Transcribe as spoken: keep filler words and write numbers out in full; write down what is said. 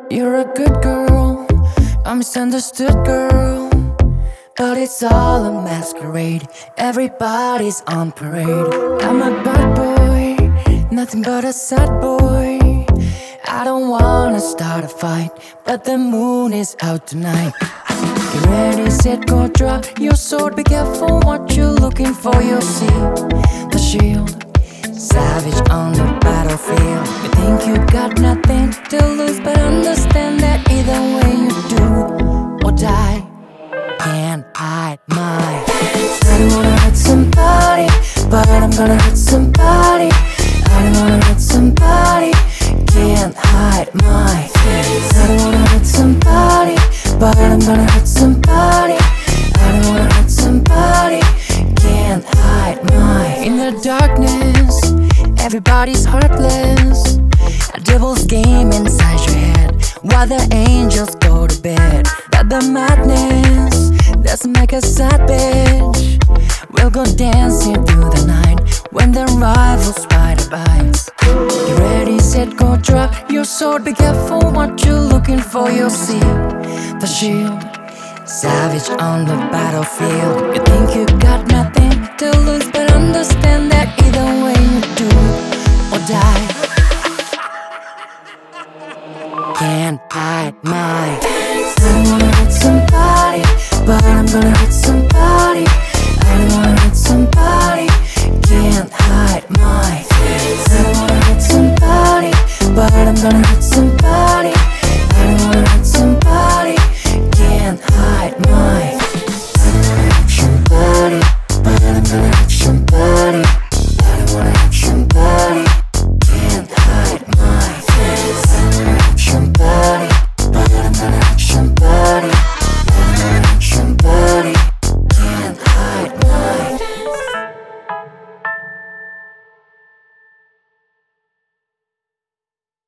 You're a good girl, a misunderstood girl, but it's all a masquerade. Everybody's on parade. I'm a bad boy, nothing but a sad boy. I don't wanna start a fight, but the moon is out tonight. Get ready, set, go, draw your sword. Be careful what you're looking for. You'll see the shield, savage on the battlefield. You think you got nothing to lose, but understand that either way you do or die, can't hide my I don't wanna hurt somebody, but I'm gonna hurt somebody. I don't wanna hurt somebody, can't hide my I don't wanna hurt somebody, but I'm gonna hurt somebody. I don't wanna hurt somebody, can't hide my In the darkness, everybody's heartless. A devil's game inside your head while the angels go to bed. But the madness doesn't make us sad, bitch. We'll go dancing through the night when the rival spider bites. Get ready, set, go, draw your sword. Be careful what you're looking for. You'll see the shield, savage on the battlefield. You think you got nothing to lose, but understand that either way you do or die, can't hide my I don't wanna